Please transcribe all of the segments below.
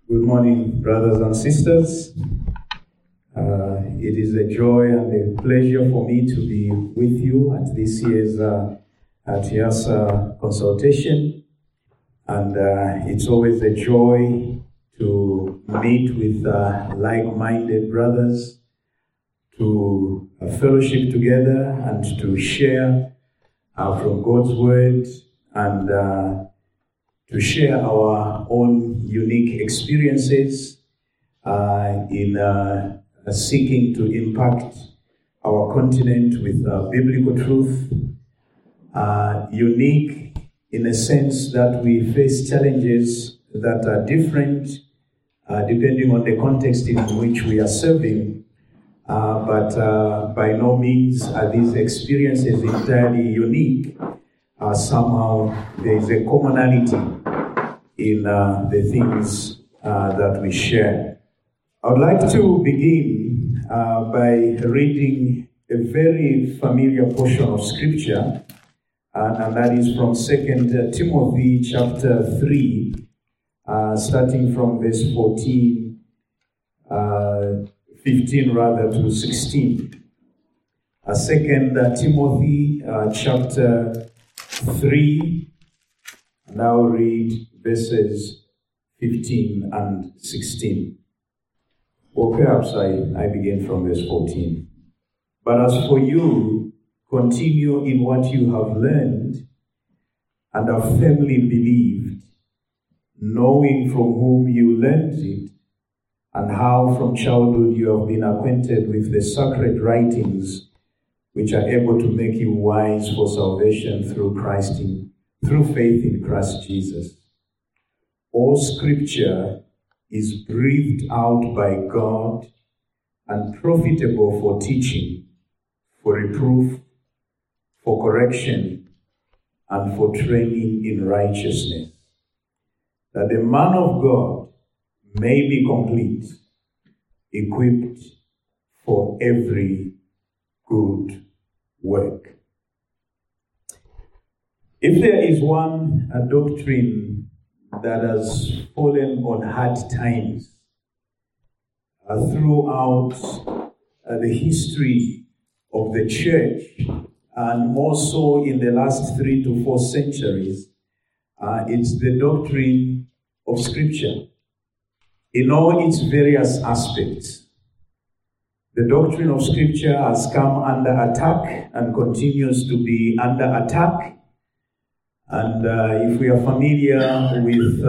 Good morning, brothers and sisters. It is a joy and a pleasure for me to be with you at this year's TIASA consultation. And it's always a joy to meet with like-minded brothers, to fellowship together and to share from God's Word and to share our own unique experiences in seeking to impact our continent with biblical truth. Unique in a sense that we face challenges that are different depending on the context in which we are serving. But by no means are these experiences entirely unique. Somehow there is a commonality in the things that we share. I would like to begin by reading a very familiar portion of Scripture, and that is from 2 Timothy chapter 3, starting from verse 15 rather to 16. 2 Timothy chapter 3, and I'll read verses 15 and 16. Or perhaps I begin from verse 14. But as for you, continue in what you have learned and have firmly believed, knowing from whom you learned it, and how from childhood you have been acquainted with the sacred writings, which are able to make you wise for salvation through faith in Christ Jesus. All Scripture is breathed out by God and profitable for teaching, for reproof, for correction, and for training in righteousness, that the man of God may be complete, equipped for every good work. If there is one doctrine that has fallen on hard times throughout the history of the church, and more so in the last 3 to 4 centuries, it's the doctrine of Scripture in all its various aspects. The doctrine of Scripture has come under attack and continues to be under attack. And if we are familiar with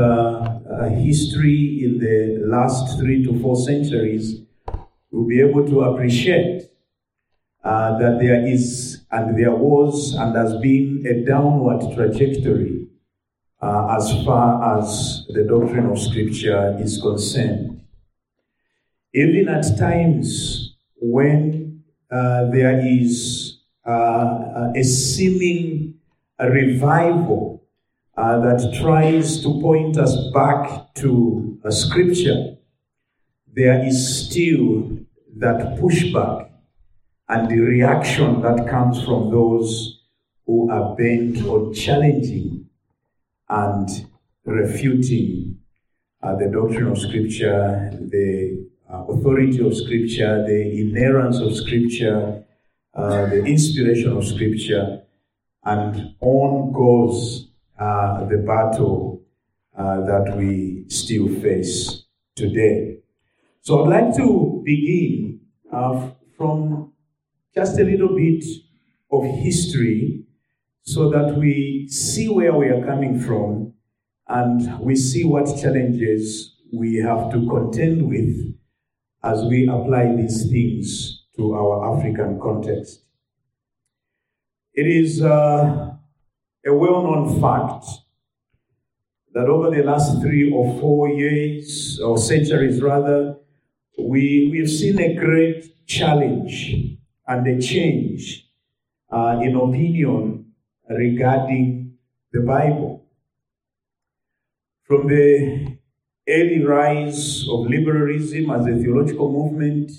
history in the last 3 to 4 centuries, we'll be able to appreciate that there is and there was and has been a downward trajectory as far as the doctrine of Scripture is concerned. Even at times when there is a seeming revival that tries to point us back to Scripture, there is still that pushback and the reaction that comes from those who are bent on challenging and refuting the doctrine of Scripture, the authority of Scripture, the inerrance of Scripture, the inspiration of Scripture, and on goes the battle that we still face today. So I'd like to begin from just a little bit of history so that we see where we are coming from and we see what challenges we have to contend with as we apply these things to our African context. It is a well-known fact that over the last 3 or 4 years, or centuries rather, we've seen a great challenge and a change in opinion regarding the Bible. From the early rise of liberalism as a theological movement,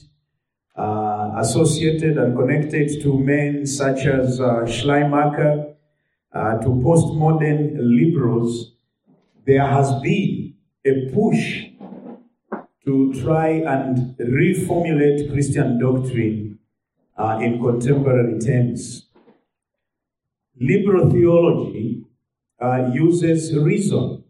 associated and connected to men such as Schleiermacher, to postmodern liberals, there has been a push to try and reformulate Christian doctrine in contemporary terms. Liberal theology uses reason,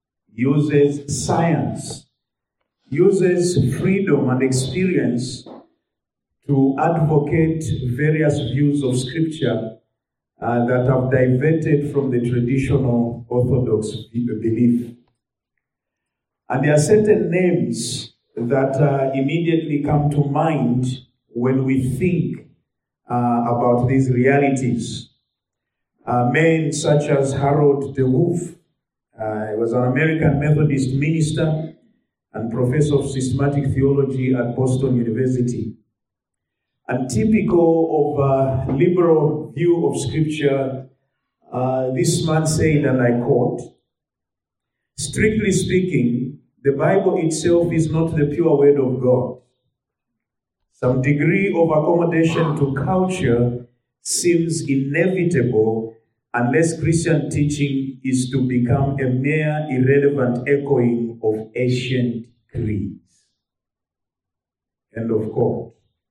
uses science, uses freedom and experience to advocate various views of Scripture that have diverted from the traditional Orthodox belief. And there are certain names that immediately come to mind when we think about these realities. Men such as Harold DeWolf, he was an American Methodist minister and professor of systematic theology at Boston University. And typical of a liberal view of Scripture, this man said, and I quote, "Strictly speaking, the Bible itself is not the pure word of God. Some degree of accommodation to culture seems inevitable unless Christian teaching is to become a mere irrelevant echoing of ancient creeds." End of quote.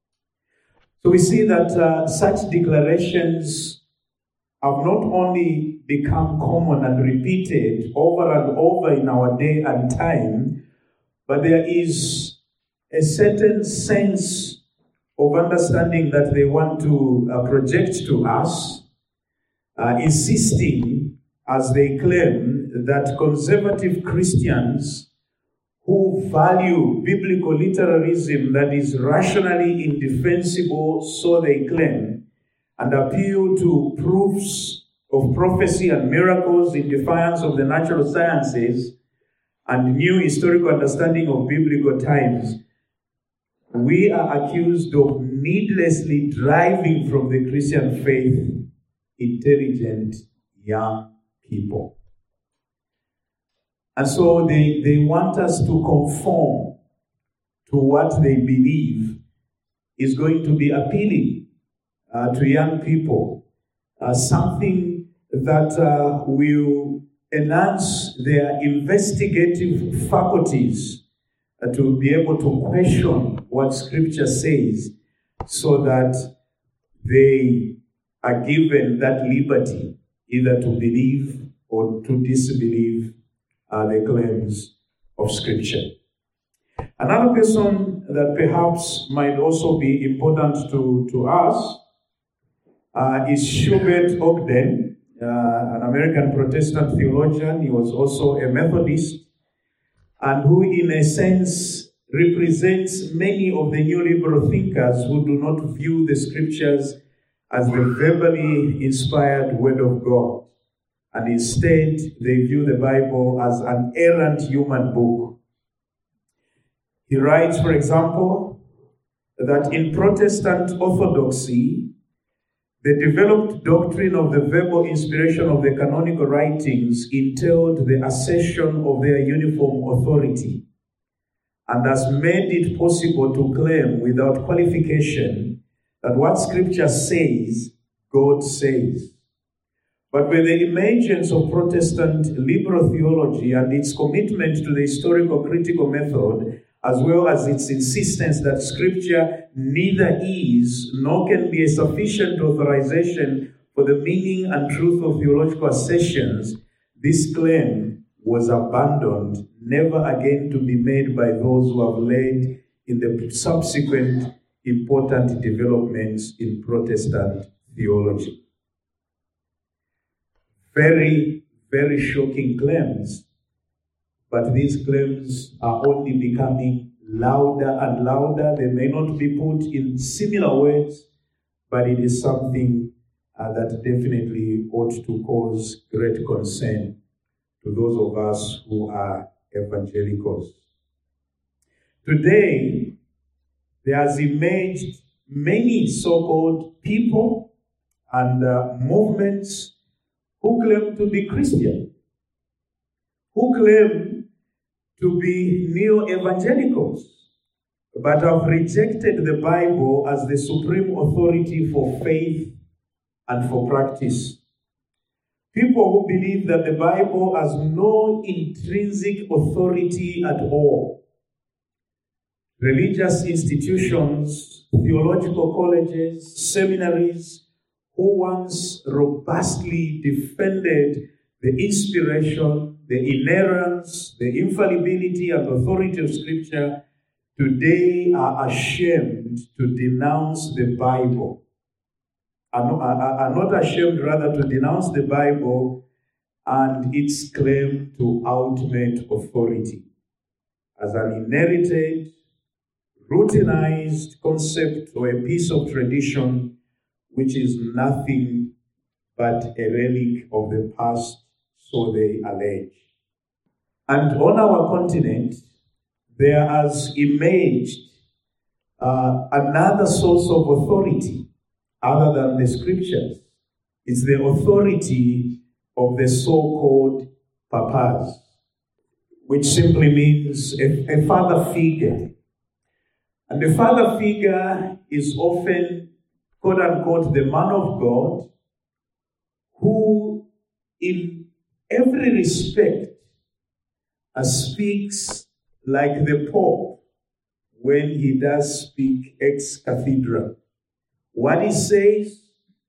So we see that such declarations have not only become common and repeated over and over in our day and time, but there is a certain sense of understanding that they want to project to us, insisting, as they claim, that conservative Christians who value biblical literalism that is rationally indefensible, so they claim, and appeal to proofs of prophecy and miracles in defiance of the natural sciences and new historical understanding of biblical times, we are accused of needlessly driving from the Christian faith intelligent young people. And so they want us to conform to what they believe is going to be appealing to young people, something that will enhance their investigative faculties to be able to question what Scripture says, so that they are given that liberty either to believe or to disbelieve the claims of Scripture. Another person that perhaps might also be important to us is Schubert Ogden, an American Protestant theologian. He was also a Methodist, and who in a sense represents many of the new liberal thinkers who do not view the Scriptures as the verbally inspired Word of God. And instead, they view the Bible as an errant human book. He writes, for example, that in Protestant orthodoxy, the developed doctrine of the verbal inspiration of the canonical writings entailed the assertion of their uniform authority, and thus made it possible to claim without qualification that what Scripture says, God says. But with the emergence of Protestant liberal theology and its commitment to the historical critical method, as well as its insistence that Scripture neither is nor can be a sufficient authorization for the meaning and truth of theological assertions, this claim was abandoned, never again to be made by those who have led in the subsequent important developments in Protestant theology. Very, very shocking claims, but these claims are only becoming louder and louder. They may not be put in similar words, but it is something that definitely ought to cause great concern to those of us who are evangelicals. Today, there has emerged many so-called people and movements who claim to be Christian, who claim to be neo-evangelicals, but have rejected the Bible as the supreme authority for faith and for practice. People who believe that the Bible has no intrinsic authority at all, religious institutions, theological colleges, seminaries, who once robustly defended the inspiration, the inerrance, the infallibility and authority of Scripture, today are ashamed to denounce the Bible. Are not ashamed, rather, to denounce the Bible and its claim to ultimate authority as an inherited, routinized concept or a piece of tradition which is nothing but a relic of the past, so they allege. And on our continent, there has emerged another source of authority other than the Scriptures. It's the authority of the so-called papas, which simply means a father figure. And the father figure is often, quote unquote, the man of God who, in every respect, speaks like the Pope when he does speak ex cathedra. What he says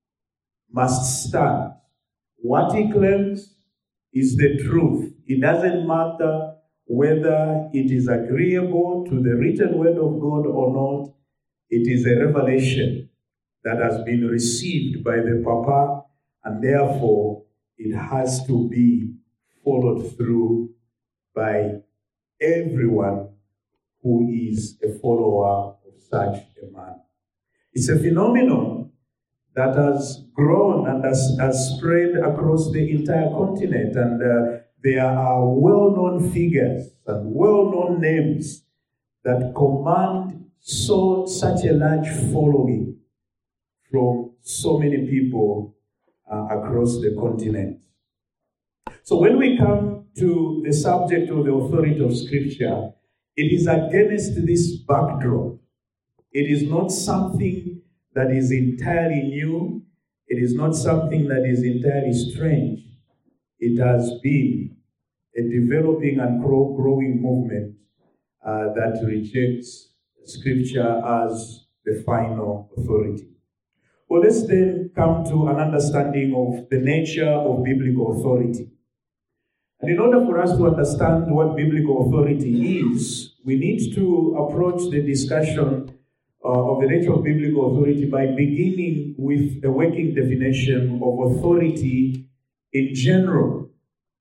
must stand. What he claims is the truth. It doesn't matter whether it is agreeable to the written word of God or not. It is a revelation that has been received by the Papa, and therefore it has to be followed through by everyone who is a follower of such a man. It's a phenomenon that has grown and has spread across the entire continent, and there are well-known figures and well-known names that command such a large following from so many people across the continent. So when we come to the subject of the authority of Scripture, it is against this backdrop. It is not something that is entirely new. It is not something that is entirely strange. It has been a developing and growing movement that rejects Scripture as the final authority. Well, let's then come to an understanding of the nature of biblical authority. And in order for us to understand what biblical authority is, we need to approach the discussion of the nature of biblical authority by beginning with a working definition of authority in general.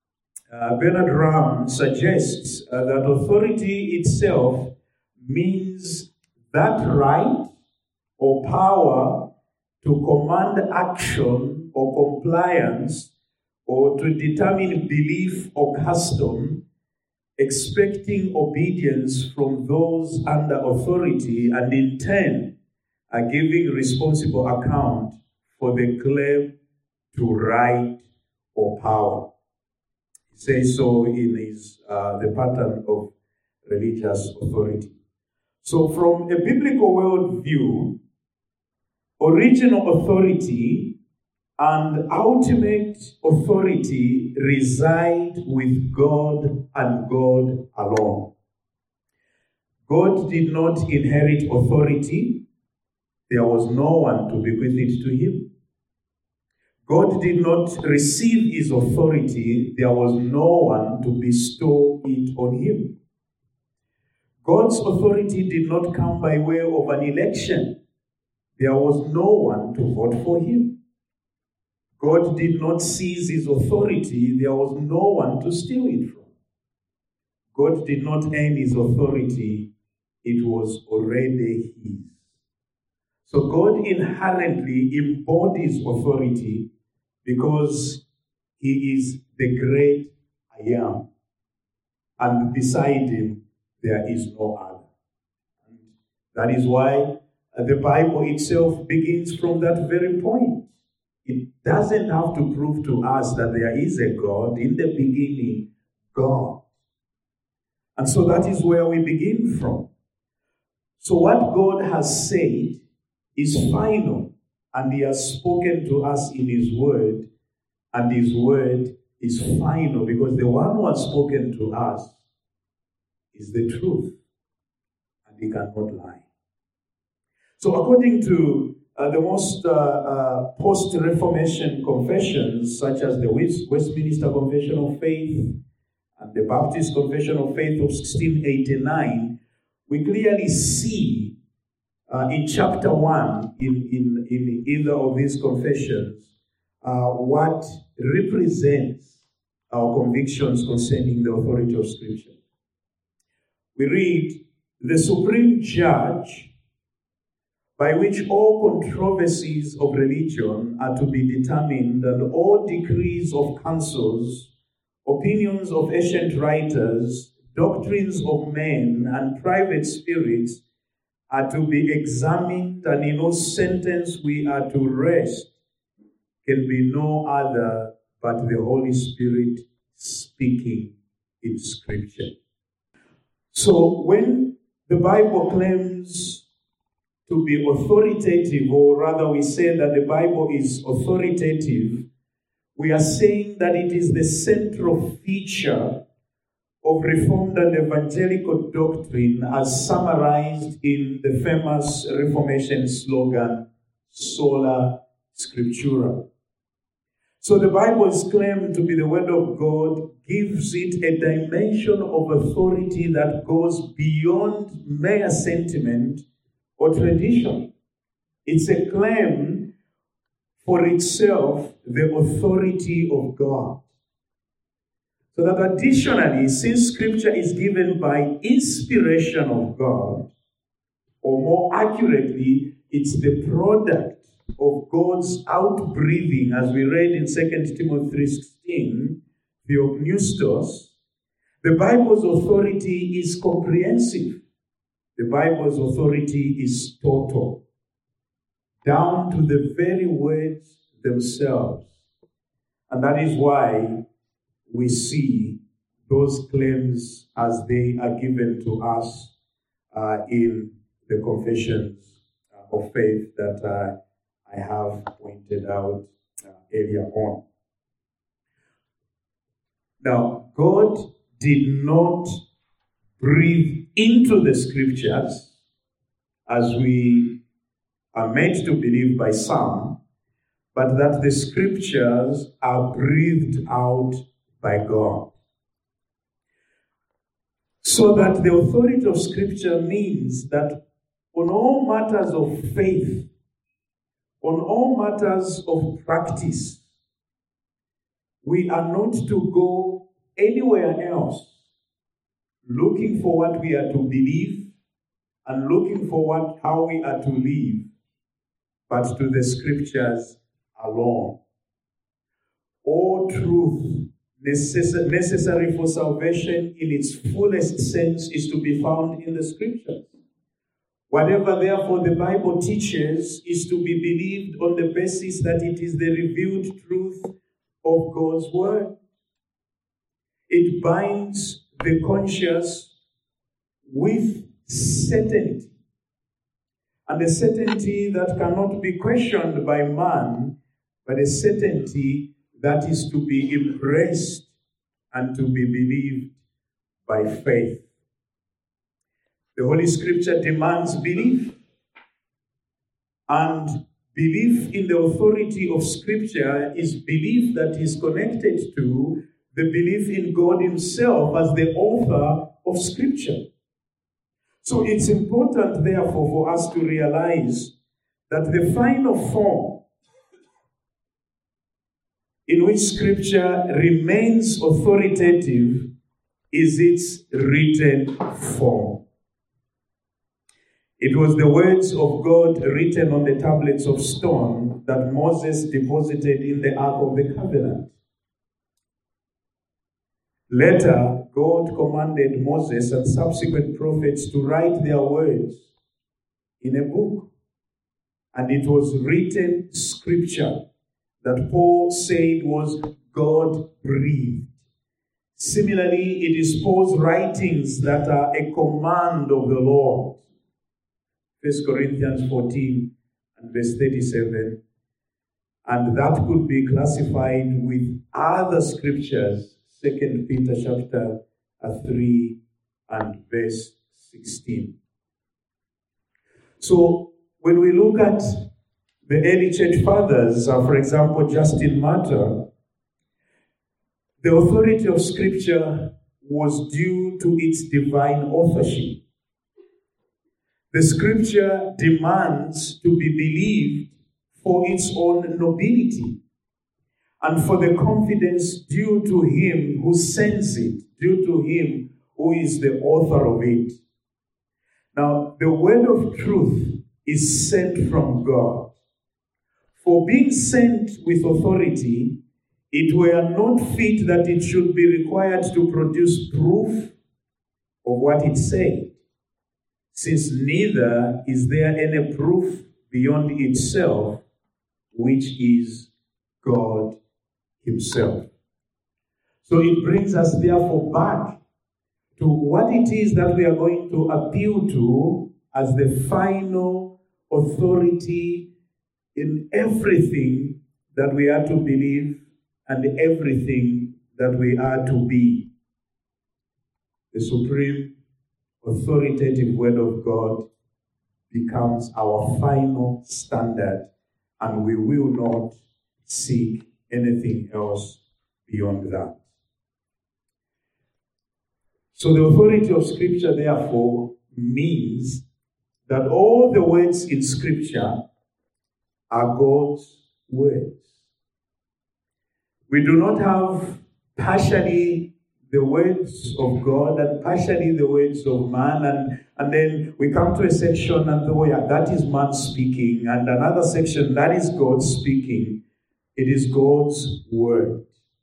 Bernard Ramm suggests that authority itself means that right or power to command action or compliance or to determine belief or custom, expecting obedience from those under authority, and in turn giving responsible account for the claim to right or power. He says so in his the pattern of religious authority. So from a biblical worldview, original authority and ultimate authority reside with God and God alone. God did not inherit authority. There was no one to bequeath it to him. God did not receive his authority. There was no one to bestow it on him. God's authority did not come by way of an election. There was no one to vote for him. God did not seize his authority. There was no one to steal it from. God did not earn his authority. It was already his. So God inherently embodies authority because he is the great I am. And beside him, there is no other. And that is why the Bible itself begins from that very point. It doesn't have to prove to us that there is a God. In the beginning, God. And so that is where we begin from. So what God has said is final, and he has spoken to us in his word, and his word is final because the one who has spoken to us is the truth, and and he cannot lie. So according to the most post-Reformation confessions, such as the Westminster Confession of Faith and the Baptist Confession of Faith of 1689, we clearly see in chapter 1, in either of these confessions, what represents our convictions concerning the authority of Scripture. We read, "The supreme judge by which all controversies of religion are to be determined, and all decrees of councils, opinions of ancient writers, doctrines of men, and private spirits are to be examined, and in no sentence we are to rest, can be no other but the Holy Spirit speaking in Scripture." So when the Bible claims to be authoritative, or rather we say that the Bible is authoritative, we are saying that it is the central feature of Reformed and Evangelical doctrine as summarized in the famous Reformation slogan, Sola Scriptura. So the Bible is claimed to be the Word of God, gives it a dimension of authority that goes beyond mere sentiment or tradition. It's a claim for itself the authority of God. So that additionally, since Scripture is given by inspiration of God, or more accurately, it's the product of God's outbreathing, as we read in 2 Timothy 3:16, Theopneustos, the Bible's authority is comprehensive. The Bible's authority is total, down to the very words themselves. And that is why we see those claims as they are given to us in the confessions of faith that I have pointed out earlier on. Now, God did not breathe into the Scriptures, as we are made to believe by some, but that the Scriptures are breathed out by God. So that the authority of Scripture means that on all matters of faith, on all matters of practice, we are not to go anywhere else looking for what we are to believe and looking for how we are to live, but to the Scriptures alone. All truth necessary for salvation in its fullest sense is to be found in the Scriptures. Whatever, therefore, the Bible teaches is to be believed on the basis that it is the revealed truth of God's Word. It binds the conscious with certainty, and a certainty that cannot be questioned by man, but a certainty that is to be embraced and to be believed by faith. The Holy Scripture demands belief, and belief in the authority of Scripture is belief that is connected to the belief in God Himself as the author of Scripture. So it's important, therefore, for us to realize that the final form in which Scripture remains authoritative is its written form. It was the words of God written on the tablets of stone that Moses deposited in the Ark of the Covenant. Later, God commanded Moses and subsequent prophets to write their words in a book. And it was written Scripture that Paul said was God-breathed. Similarly, it is Paul's writings that are a command of the Lord. 1 Corinthians 14 and verse 37. And that could be classified with other scriptures, 2 Peter chapter 3 and verse 16. So when we look at the early church fathers, for example, Justin Martyr, the authority of Scripture was due to its divine authorship. The Scripture demands to be believed for its own nobility and for the confidence due to him who sends it, due to him who is the author of it. Now, the word of truth is sent from God. For being sent with authority, it were not fit that it should be required to produce proof of what it said, since neither is there any proof beyond itself, which is God himself. So it brings us therefore back to what it is that we are going to appeal to as the final authority in everything that we are to believe and everything that we are to be. The supreme authoritative word of God becomes our final standard, and we will not seek anything else beyond that. So the authority of Scripture, therefore, means that all the words in Scripture are God's words. We do not have partially the words of God and partially the words of man, and then we come to a section and that is man speaking, and another section, that is God speaking. It is God's word.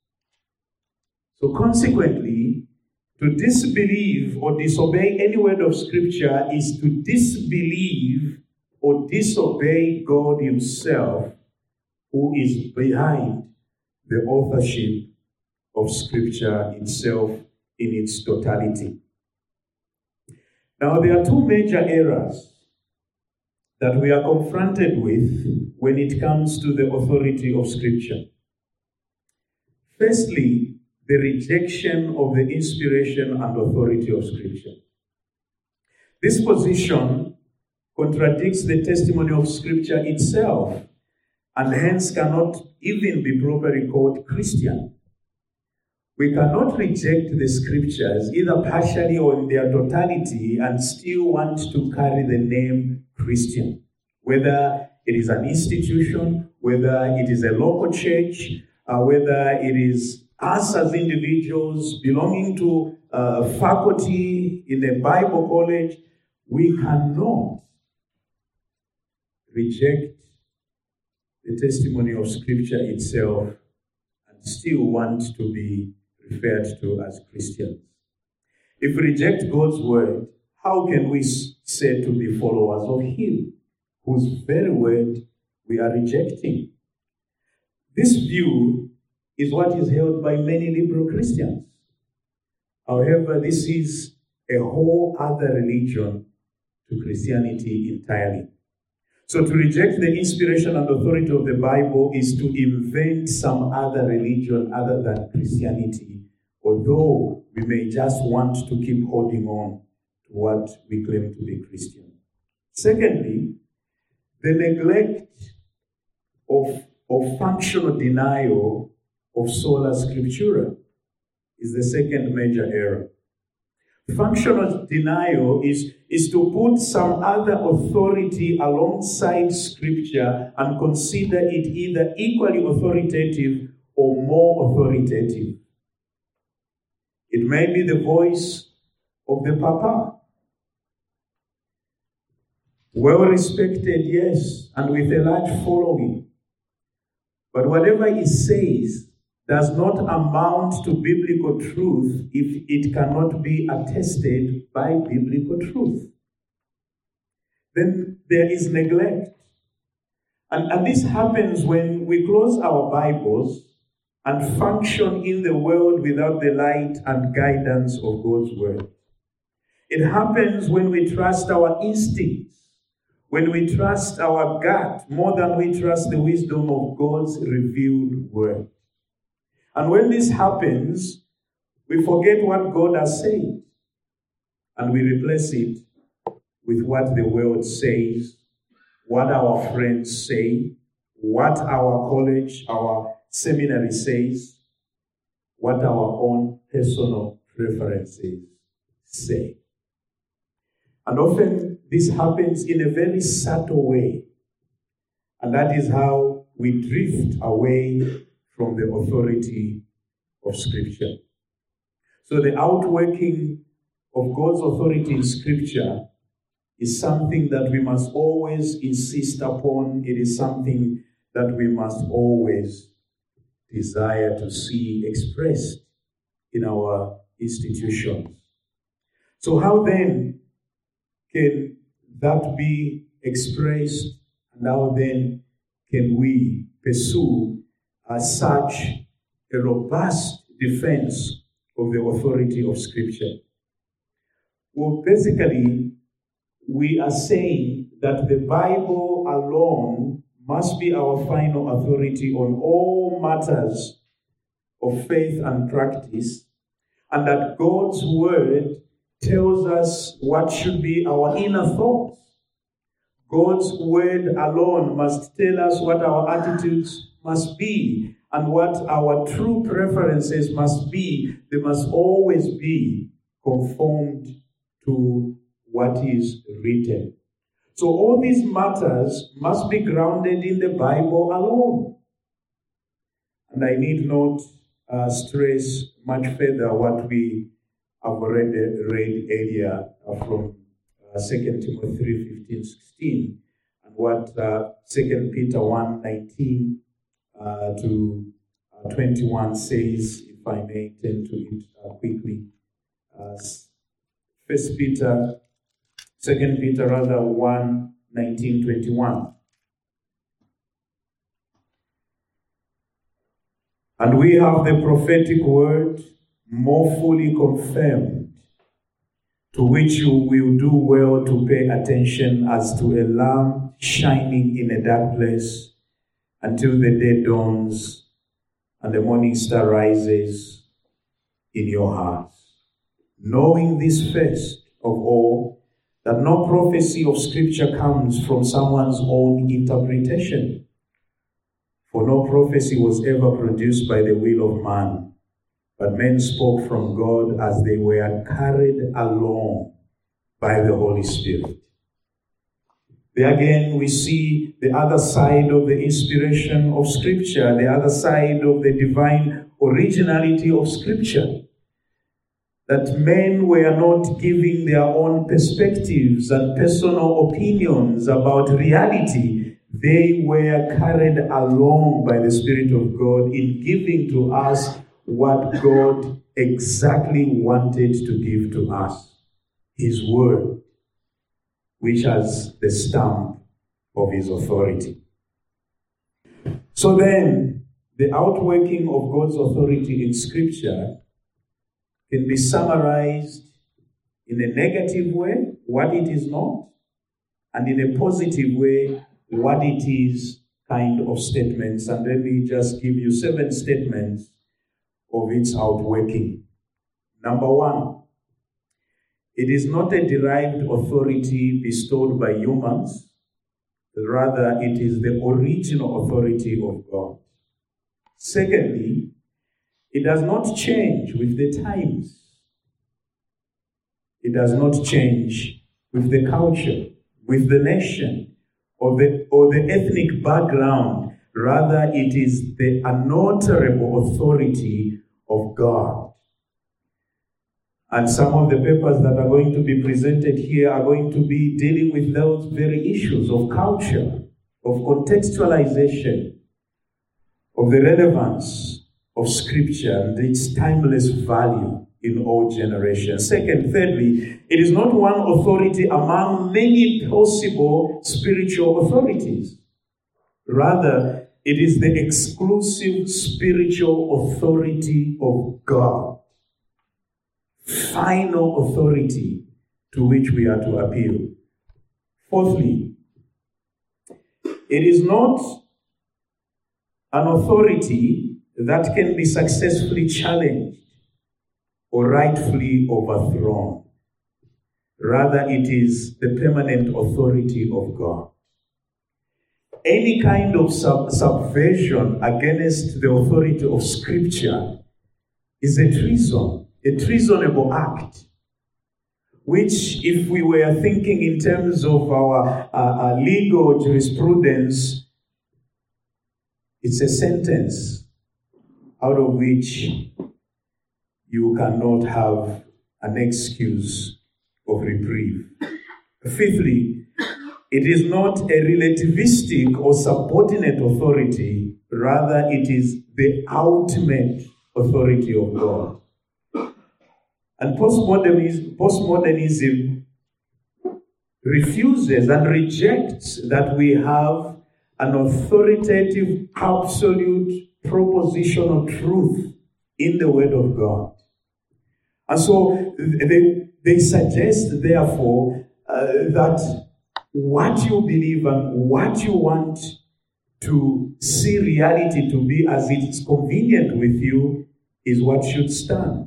So consequently, to disbelieve or disobey any word of Scripture is to disbelieve or disobey God himself, who is behind the authorship of Scripture itself in its totality. Now, there are two major errors that we are confronted with when it comes to the authority of Scripture. Firstly, the rejection of the inspiration and authority of Scripture. This position contradicts the testimony of Scripture itself, and hence cannot even be properly called Christian. We cannot reject the Scriptures, either partially or in their totality, and still want to carry the name Christian. Whether it is an institution, whether it is a local church, whether it is us as individuals belonging to a faculty in a Bible college, we cannot reject the testimony of Scripture itself and still want to be referred to as Christians. If we reject God's word, how can we say to be followers of him whose very word we are rejecting? This view is what is held by many liberal Christians. However, this is a whole other religion to Christianity entirely. So to reject the inspiration and authority of the Bible is to invent some other religion other than Christianity, although we may just want to keep holding on to what we claim to be Christian. Secondly, the neglect of functional denial of sola scriptura is the second major error. Functional denial is to put some other authority alongside Scripture and consider it either equally authoritative or more authoritative. It may be the voice of the Papa. Well respected, yes, and with a large following. But whatever he says does not amount to biblical truth if it cannot be attested by biblical truth. Then there is neglect. And this happens when we close our Bibles and function in the world without the light and guidance of God's word. It happens when we trust our instincts, when we trust our gut more than we trust the wisdom of God's revealed word. And when this happens, we forget what God has said, and we replace it with what the world says, what our friends say, what our college, our seminary says, what our own personal preferences say. And often this happens in a very subtle way. And that is how we drift away from the authority of Scripture. So the outworking of God's authority in Scripture is something that we must always insist upon. It is something that we must always desire to see expressed in our institutions. So how then can that be expressed, and how then can we pursue such a robust defense of the authority of Scripture? Well, basically, we are saying that the Bible alone must be our final authority on all matters of faith and practice, and that God's Word tells us what should be our inner thoughts. God's Word alone must tell us what our attitudes must be and what our true preferences must be. They must always be conformed to what is written. So all these matters must be grounded in the Bible alone. And I need not stress much further what we have already read earlier from 2 Timothy 3:15-16, and what 2 Peter 1:19 to 21 says, if I may turn to it quickly. 2 Peter 1:19-21. And we have the prophetic word more fully confirmed, to which you will do well to pay attention as to a lamp shining in a dark place until the day dawns and the morning star rises in your hearts. Knowing this first of all, that no prophecy of Scripture comes from someone's own interpretation. For no prophecy was ever produced by the will of man, but men spoke from God as they were carried along by the Holy Spirit. There again, we see the other side of the inspiration of Scripture, the other side of the divine originality of Scripture. That men were not giving their own perspectives and personal opinions about reality. They were carried along by the Spirit of God in giving to us what God exactly wanted to give to us. His word, which has the stamp of his authority. So then, the outworking of God's authority in Scripture can be summarized in a negative way, what it is not, and in a positive way, what it is, kind of statements. And let me just give you 7 statements of its outworking. Number 1, it is not a derived authority bestowed by humans, rather it is the original authority of God. Secondly, it does not change with the times. It does not change with the culture, with the nation, or the ethnic background. Rather, it is the unalterable authority of God. And some of the papers that are going to be presented here are going to be dealing with those very issues of culture, of contextualization, of the relevance of Scripture and its timeless value in all generations. Thirdly, it is not one authority among many possible spiritual authorities. Rather, it is the exclusive spiritual authority of God. Final authority to which we are to appeal. Fourthly, it is not an authority that can be successfully challenged or rightfully overthrown. Rather, it is the permanent authority of God. Any kind of subversion against the authority of Scripture is a treason, a treasonable act, which, if we were thinking in terms of our legal jurisprudence, it's a sentence out of which you cannot have an excuse of reprieve. Fifthly, it is not a relativistic or subordinate authority, rather it is the ultimate authority of God. And postmodernism refuses and rejects that we have an authoritative, absolute proposition of truth in the Word of God. And so they suggest, therefore, that what you believe and what you want to see reality to be as it's convenient with you is what should stand.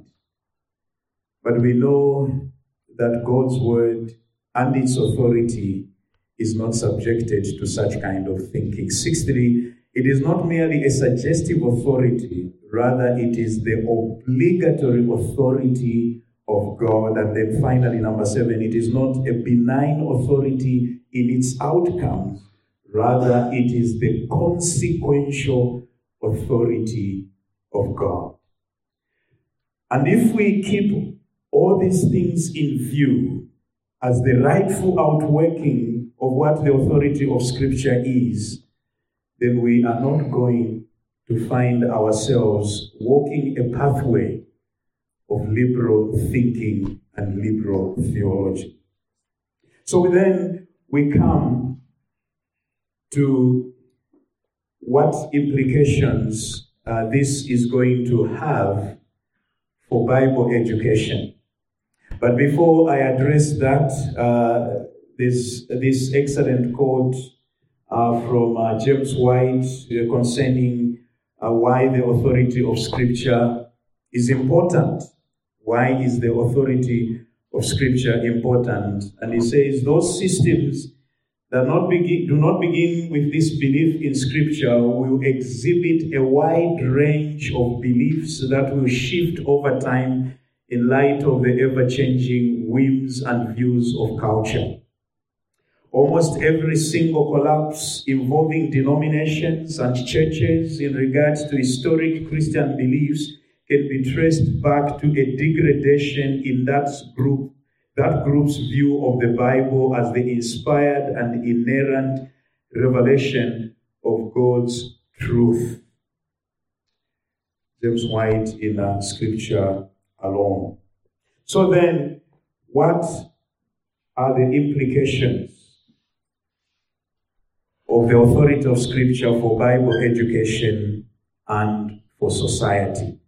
But we know that God's word and its authority is not subjected to such kind of thinking. Sixthly, it is not merely a suggestive authority, rather it is the obligatory authority of God. And then finally, number 7, it is not a benign authority in its outcomes, rather it is the consequential authority of God. And if we keep all these things in view as the rightful outworking of what the authority of Scripture is, then we are not going to find ourselves walking a pathway of liberal thinking and liberal theology. So then we come to what implications this is going to have for Bible education. But before I address that, this excellent quote from James White concerning why the authority of Scripture is important. Why is the authority of Scripture important? And he says, those systems that do not begin with this belief in Scripture will exhibit a wide range of beliefs that will shift over time in light of the ever-changing whims and views of culture. Almost every single collapse involving denominations and churches in regards to historic Christian beliefs can be traced back to a degradation in that group's view of the Bible as the inspired and inerrant revelation of God's truth. James White in Scripture Alone. So then, what are the implications of the authority of Scripture for Bible education and for society?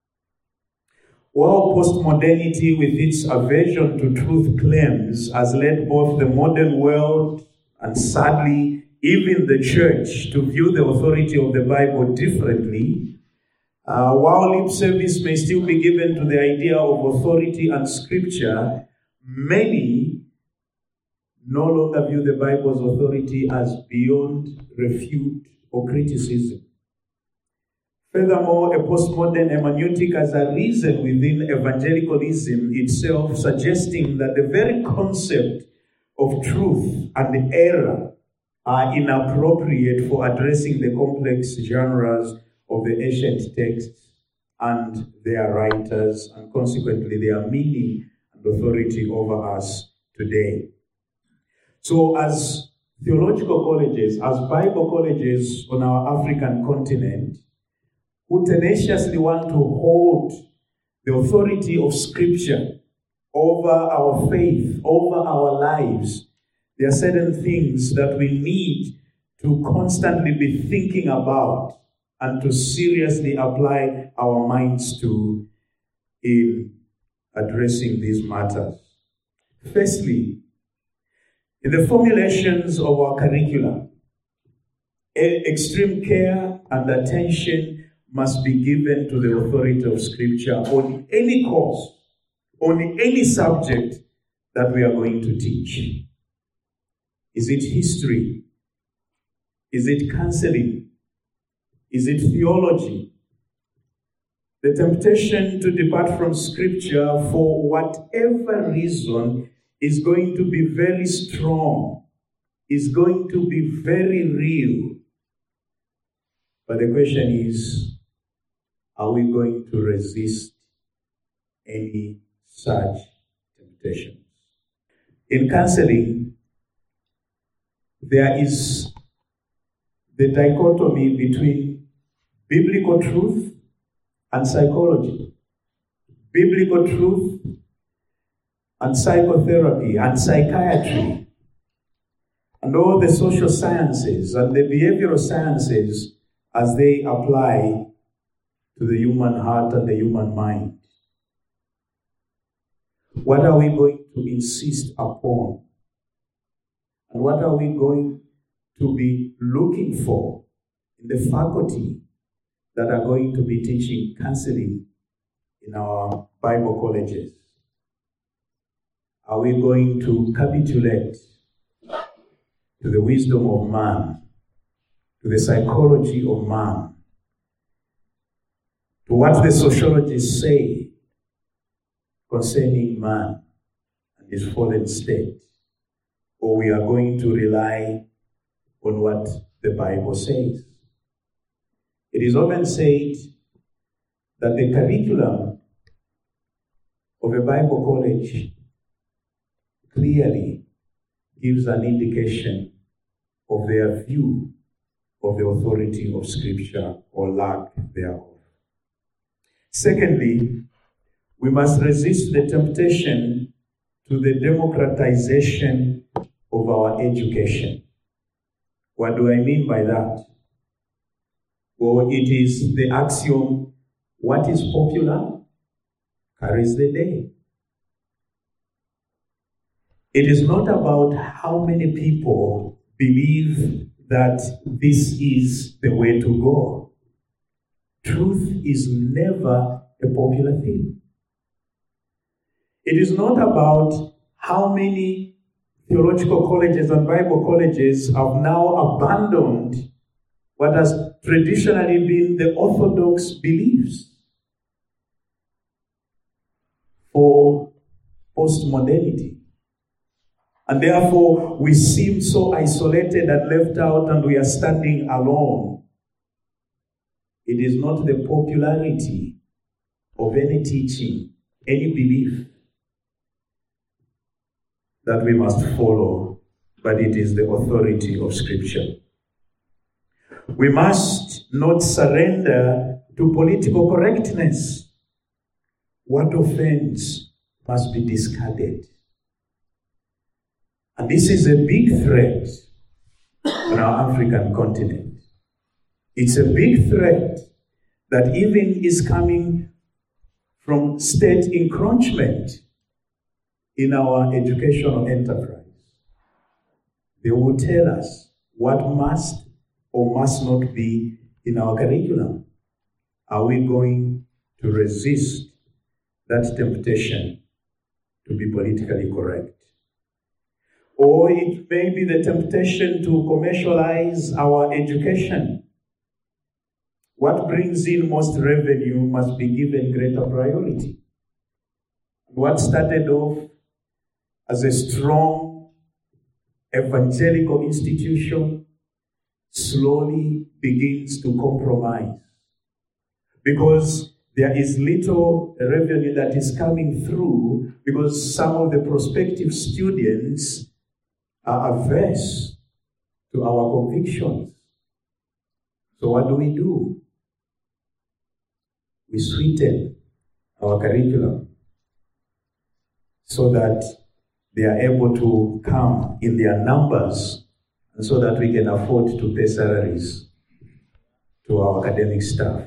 Well, postmodernity, with its aversion to truth claims, has led both the modern world and, sadly, even the church to view the authority of the Bible differently. While lip service may still be given to the idea of authority and Scripture, many no longer view the Bible's authority as beyond refute or criticism. Furthermore, a postmodern hermeneutic has arisen within evangelicalism itself, suggesting that the very concept of truth and error are inappropriate for addressing the complex genres of the ancient texts and their writers, and consequently their meaning and authority over us today. So as theological colleges, as Bible colleges on our African continent, who tenaciously want to hold the authority of Scripture over our faith, over our lives, there are certain things that we need to constantly be thinking about and to seriously apply our minds to in addressing these matters. Firstly, in the formulations of our curricula, extreme care and attention must be given to the authority of Scripture on any course, on any subject that we are going to teach? Is it history? Is it counseling? Is it theology? The temptation to depart from Scripture for whatever reason is going to be very strong, is going to be very real. But the question is, are we going to resist any such temptations? In counseling, there is the dichotomy between biblical truth and psychology. Biblical truth and psychotherapy and psychiatry and all the social sciences and the behavioral sciences as they apply to the human heart and the human mind. What are we going to insist upon? And what are we going to be looking for in the faculty that are going to be teaching counseling in our Bible colleges? Are we going to capitulate to the wisdom of man, to the psychology of man, to what the sociologists say concerning man and his fallen state? Or we are going to rely on what the Bible says? It is often said that the curriculum of a Bible college clearly gives an indication of their view of the authority of Scripture or lack thereof. Secondly, we must resist the temptation to the democratization of our education. What do I mean by that? Well, it is the axiom, what is popular carries the day. It is not about how many people believe that this is the way to go. Truth is never a popular thing. It is not about how many theological colleges and Bible colleges have now abandoned what has traditionally been the orthodox beliefs for postmodernity. And therefore, we seem so isolated and left out, and we are standing alone. It is not the popularity of any teaching, any belief that we must follow, but it is the authority of Scripture. We must not surrender to political correctness. What offends must be discarded. And this is a big threat on our African continent. It's a big threat that even is coming from state encroachment in our educational enterprise. They will tell us what must or must not be in our curriculum. Are we going to resist that temptation to be politically correct? Or it may be the temptation to commercialize our education. What brings in most revenue must be given greater priority. What started off as a strong evangelical institution slowly begins to compromise because there is little revenue that is coming through because some of the prospective students are averse to our convictions. So what do? We sweeten our curriculum so that they are able to come in their numbers and so that we can afford to pay salaries to our academic staff.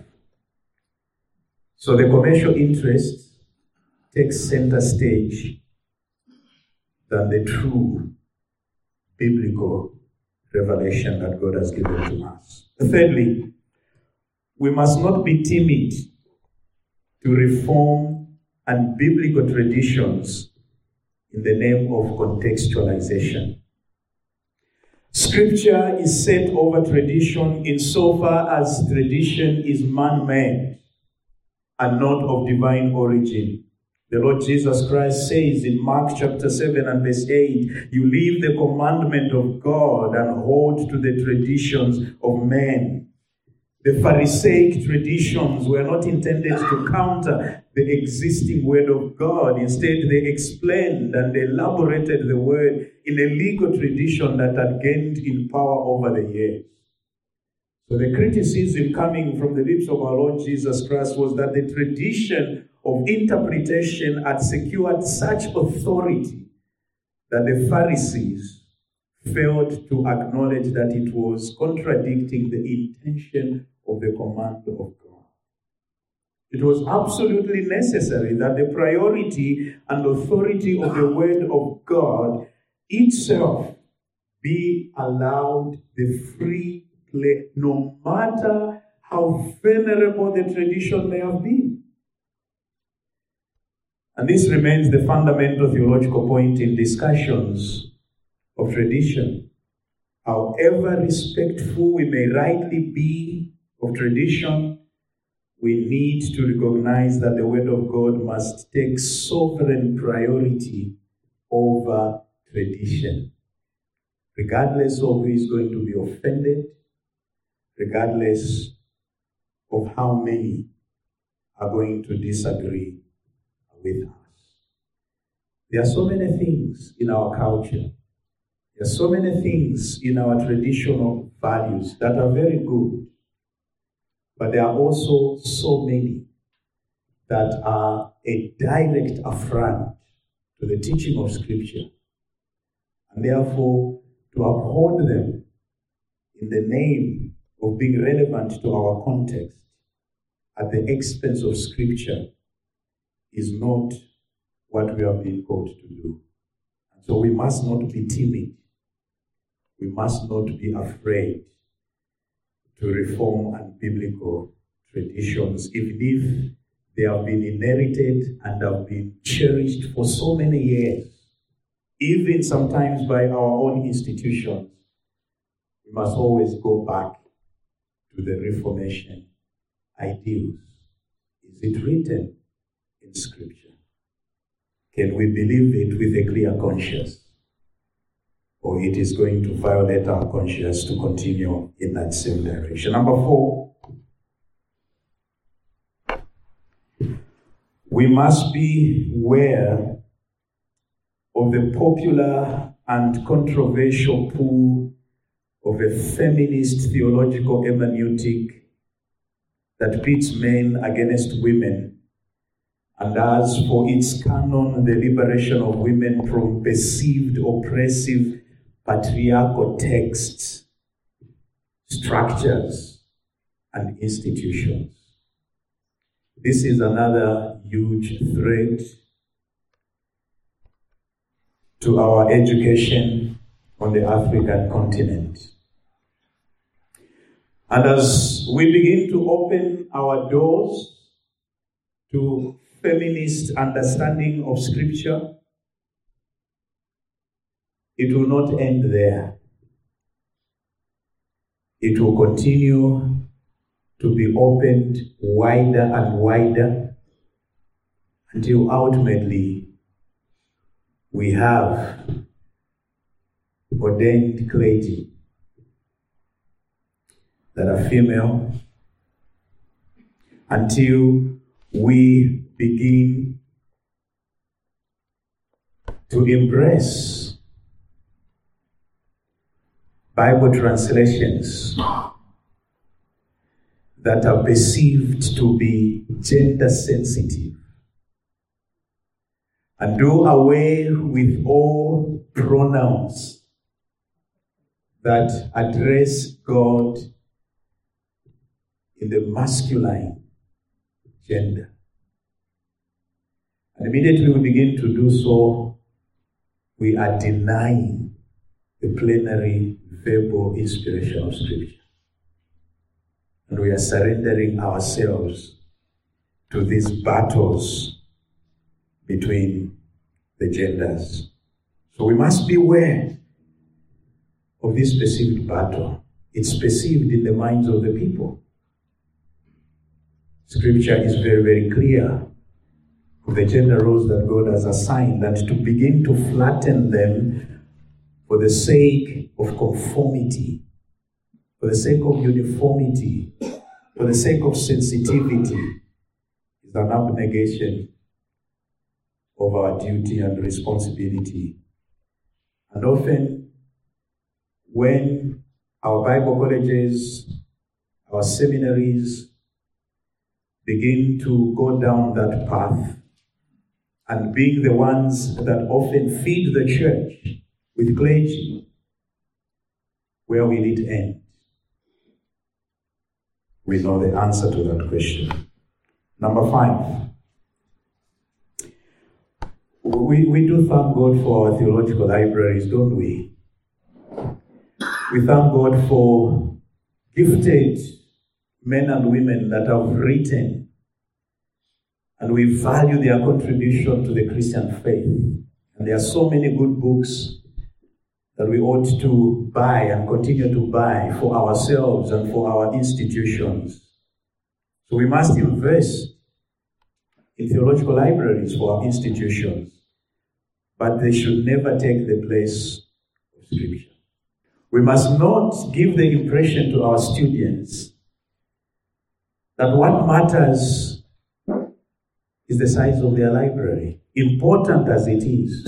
So the commercial interest takes center stage than the true biblical revelation that God has given to us. Thirdly, we must not be timid to reform and biblical traditions in the name of contextualization. Scripture is set over tradition insofar as tradition is man-made and not of divine origin. The Lord Jesus Christ says in Mark chapter 7 and verse 8, you leave the commandment of God and hold to the traditions of men. The Pharisaic traditions were not intended to counter the existing word of God. Instead, they explained and elaborated the word in a legal tradition that had gained in power over the years. So the criticism coming from the lips of our Lord Jesus Christ was that the tradition of interpretation had secured such authority that the Pharisees failed to acknowledge that it was contradicting the intention of the command of God. It was absolutely necessary that the priority and authority of the word of God itself be allowed the free play, no matter how venerable the tradition may have been. And this remains the fundamental theological point in discussions of tradition. However respectful we may rightly be of tradition, we need to recognize that the word of God must take sovereign priority over tradition, regardless of who is going to be offended, regardless of how many are going to disagree with us. There are so many things in our culture, there are so many things in our traditional values that are very good, but there are also so many that are a direct affront to the teaching of Scripture. And therefore, to uphold them in the name of being relevant to our context at the expense of Scripture is not what we have been called to do. And so we must not be timid. We must not be afraid to reform unbiblical traditions, even if they have been inherited and have been cherished for so many years, even sometimes by our own institutions. We must always go back to the Reformation ideals. Is it written in Scripture? Can we believe it with a clear conscience? Or it is going to violate our conscience to continue in that same direction. Number 4, we must be aware of the popular and controversial pull of a feminist theological hermeneutic that pits men against women and has for its canon the liberation of women from perceived oppressive patriarchal texts, structures, and institutions. This is another huge threat to our education on the African continent. And as we begin to open our doors to feminist understanding of Scripture, it will not end there. It will continue to be opened wider and wider until ultimately we have ordained clergy that are female, until we begin to embrace Bible translations that are perceived to be gender sensitive, and do away with all pronouns that address God in the masculine gender. And immediately we begin to do so, we are denying the plenary verbal inspiration of Scripture. And we are surrendering ourselves to these battles between the the genders. So we must be aware of this specific battle. It's perceived in the minds of the people. Scripture is very, very clear of the gender roles that God has assigned, and to begin to flatten them for the sake of conformity, for the sake of uniformity, for the sake of sensitivity, is an abnegation of our duty and responsibility. And often, when our Bible colleges, our seminaries begin to go down that path, and being the ones that often feed the church with clergy, where will it end? We know the answer to that question. Number 5. We do thank God for our theological libraries, don't we? We thank God for gifted men and women that have written, and we value their contribution to the Christian faith. And there are so many good books that we ought to buy and continue to buy for ourselves and for our institutions. So we must invest in theological libraries for our institutions, but they should never take the place of Scripture. We must not give the impression to our students that what matters is the size of their library, important as it is.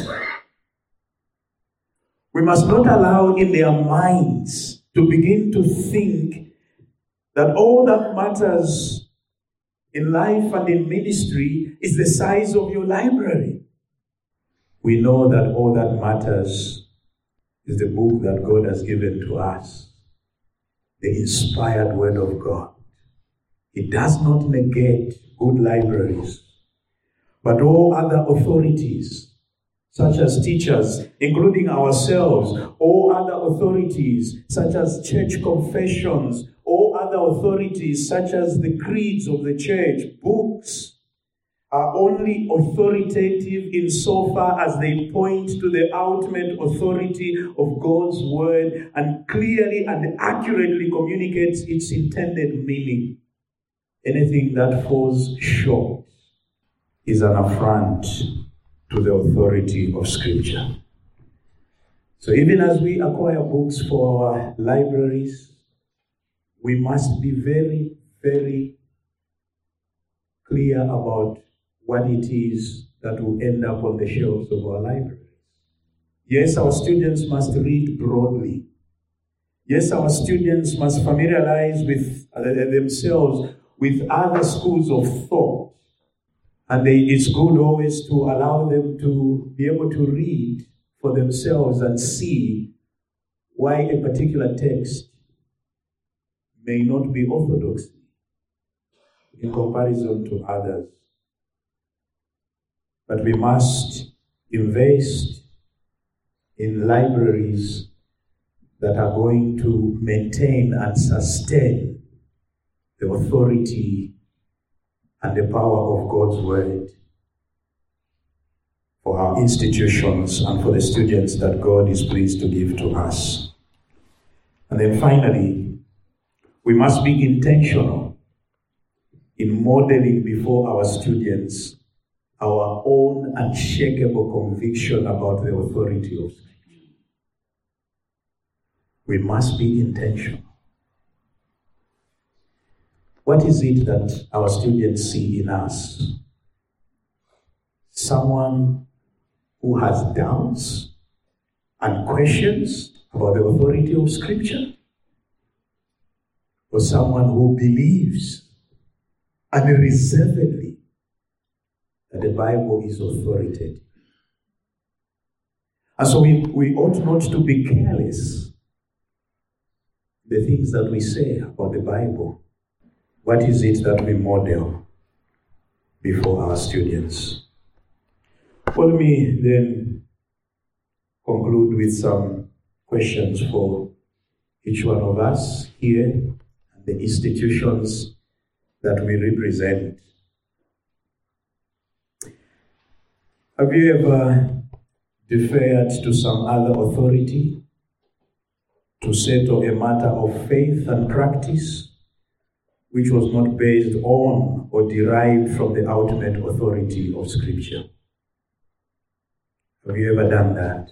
We must not allow in their minds to begin to think that all that matters in life and in ministry is the size of your library. We know that all that matters is the book that God has given to us, the inspired Word of God. It does not negate good libraries, but all other authorities, such as teachers, including ourselves, all other authorities, such as church confessions, all other authorities, such as the creeds of the church, books, are only authoritative insofar as they point to the ultimate authority of God's word and clearly and accurately communicates its intended meaning. Anything that falls short is an affront to the authority of Scripture. So even as we acquire books for our libraries, we must be very, very clear about what it is that will end up on the shelves of our libraries. Yes, our students must read broadly. Yes, our students must familiarize with themselves with other schools of thought. And it's good always to allow them to be able to read for themselves and see why a particular text may not be orthodox in comparison to others. But we must invest in libraries that are going to maintain and sustain the authority and the power of God's word for our institutions and for the students that God is pleased to give to us. And then finally, we must be intentional in modeling before our students our own unshakable conviction about the authority of Scripture. We must be intentional. What is it that our students see in us? Someone who has doubts and questions about the authority of Scripture? Or someone who believes unreservedly that the Bible is authoritative? And so we ought not to be careless the things that we say about the Bible. What is it that we model before our students? Well, let me then conclude with some questions for each one of us here and the institutions that we represent. Have you ever deferred to some other authority to settle a matter of faith and practice, which was not based on or derived from the ultimate authority of Scripture. Have you ever done that?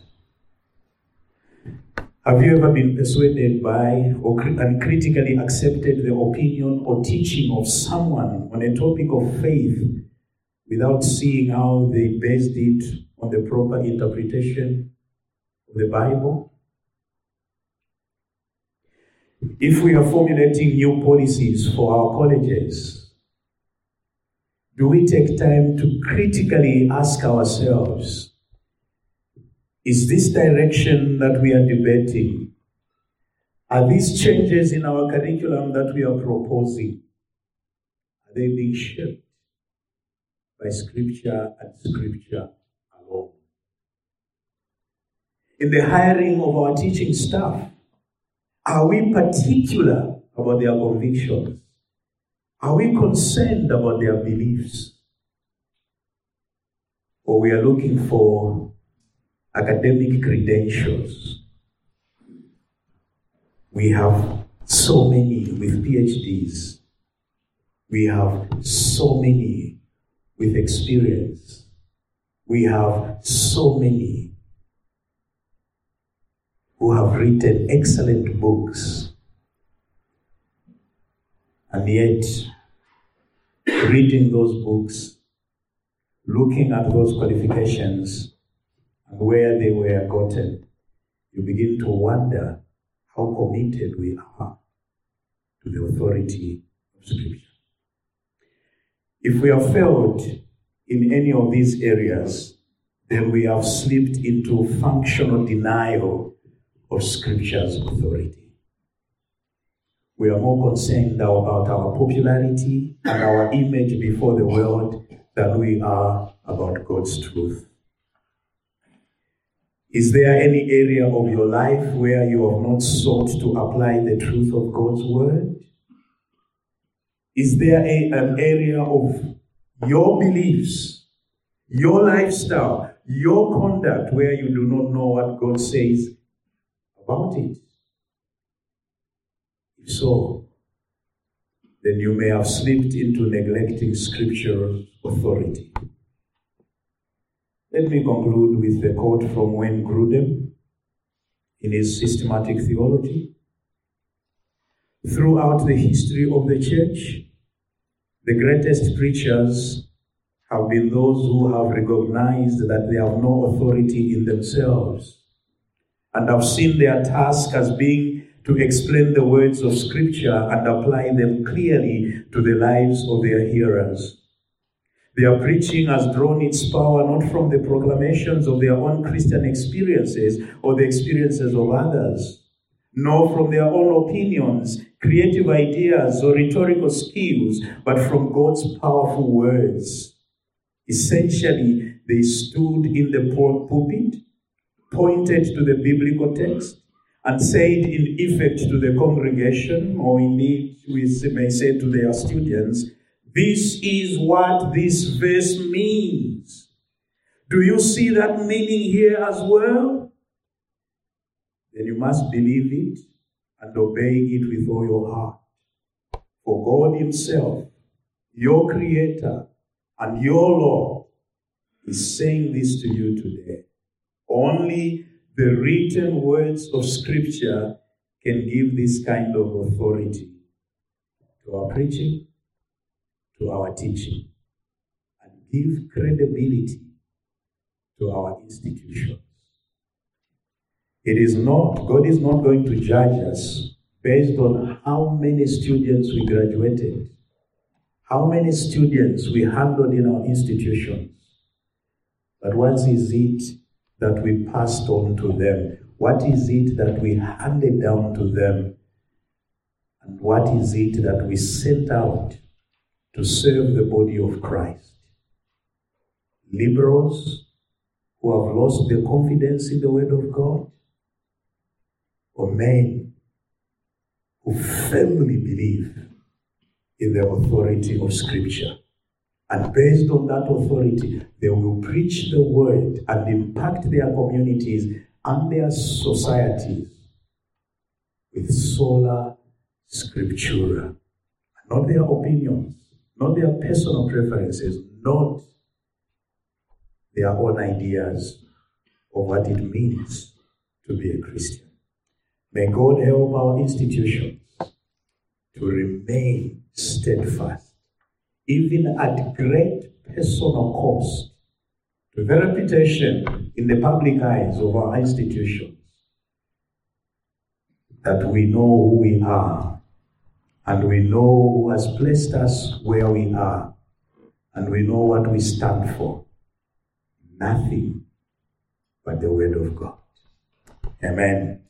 Have you ever been persuaded by and critically accepted the opinion or teaching of someone on a topic of faith without seeing how they based it on the proper interpretation of the Bible? If we are formulating new policies for our colleges, do we take time to critically ask ourselves, is this direction that we are debating, are these changes in our curriculum that we are proposing, are they being shaped by Scripture and Scripture alone? In the hiring of our teaching staff, are we particular about their convictions? Are we concerned about their beliefs? Or we are looking for academic credentials? We have so many with PhDs. We have so many with experience. We have so many who have written excellent books. And yet, reading those books, looking at those qualifications, and where they were gotten, you begin to wonder how committed we are to the authority of Scripture. If we have failed in any of these areas, then we have slipped into functional denial of Scripture's authority. We are more concerned about our popularity and our image before the world than we are about God's truth. Is there any area of your life where you have not sought to apply the truth of God's word? Is there an area of your beliefs, your lifestyle, your conduct where you do not know what God says about it? If so, then you may have slipped into neglecting Scripture's authority. Let me conclude with the quote from Wayne Grudem in his Systematic Theology. Throughout the history of the church, the greatest preachers have been those who have recognized that they have no authority in themselves and have seen their task as being to explain the words of Scripture and apply them clearly to the lives of their hearers. Their preaching has drawn its power not from the proclamations of their own Christian experiences or the experiences of others, nor from their own opinions, creative ideas, or rhetorical skills, but from God's powerful words. Essentially, they stood in the pulpit, pointed to the biblical text, and said in effect to the congregation, or indeed we may say to their students, this is what this verse means. Do you see that meaning here as well? Then you must believe it and obey it with all your heart. For God Himself, your Creator and your Lord, is saying this to you today. Only the written words of Scripture can give this kind of authority to our preaching, to our teaching, and give credibility to our institutions. God is not going to judge us based on how many students we graduated, how many students we handled in our institutions, but what is it that we passed on to them? What is it that we handed down to them? And what is it that we sent out to serve the body of Christ? Liberals who have lost their confidence in the Word of God? Or men who firmly believe in the authority of Scripture? And based on that authority, they will preach the word and impact their communities and their societies with sola scriptura. Not their opinions, not their personal preferences, not their own ideas of what it means to be a Christian. May God help our institutions to remain steadfast, even at great personal cost, to the reputation in the public eyes of our institutions, that we know who we are, and we know who has placed us where we are, and we know what we stand for. Nothing but the word of God. Amen.